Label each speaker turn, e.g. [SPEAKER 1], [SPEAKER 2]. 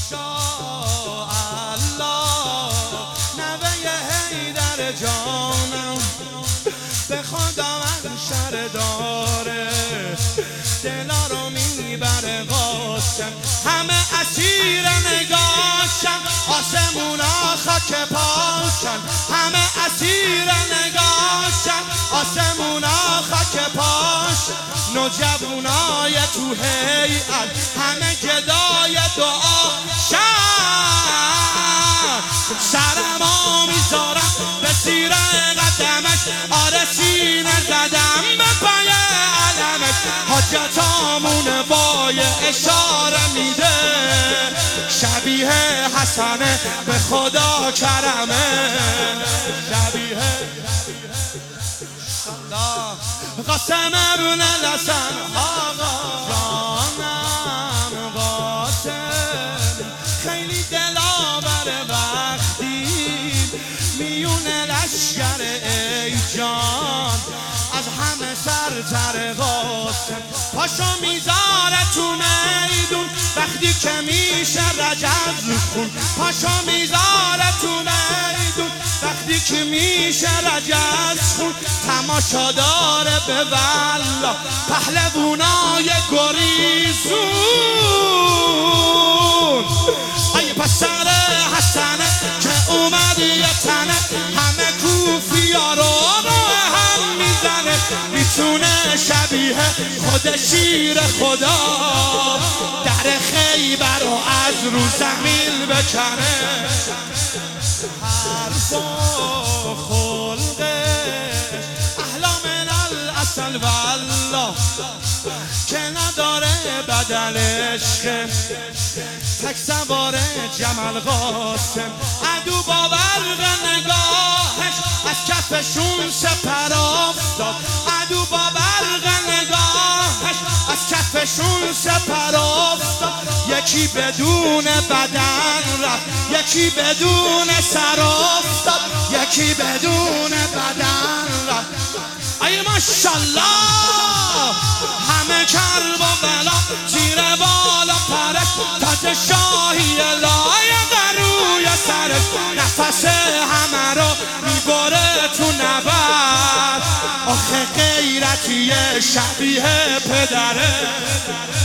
[SPEAKER 1] ماشاءالله نوه حیدر جانم به خدا منشر داره دلا رو میبره قاسم همه اسیر نگاشن آسمونا خاک پاشن همه اسیر نگاشن آسمونا خاک پاش نوجوانای تو هیئت همه گدای دعا شن سرما میذارم به زیر قدمش آره سینه زدم به پای علمش حاجتامون بای اشاره میده شبیه حسنه به خدا کرمه شبیه قاسم ابن الحسن آقا جانم قاسم خیلی دلاور وقتی میون لشکر ای جان از همه سرتر قاسم پاشو میذاره تو میدون وقتی که میشه رجز خون پاشو میذاره تو میدون وقتی که میشه رجز خون تماشا داره به والله پهلوونای گریزون ای پسر حسنه که اومد یه تنه همه کوفیا رو هم میزنه میتونه شبیه خود شیر خدا در خیبر رو از رو زمین بکنه حرف و خلقش احلا من الاصل والله که نداره بدل عشق تک سوار جمل قاسم عدو با برق نگاهش از کفشون سپر افتاد عدو با برق نگاهش از کفشون سپر افتاد یکی بدون بدن رفت یکی بدون سر افتاد یکی بدون بدن رفت ای ماشالله همه کرب و بلا زیر بالا پرش تاج شاهی لایق روی سرش نفس همه رو میبره تو نبرد آخه غیرتی شبیه پدره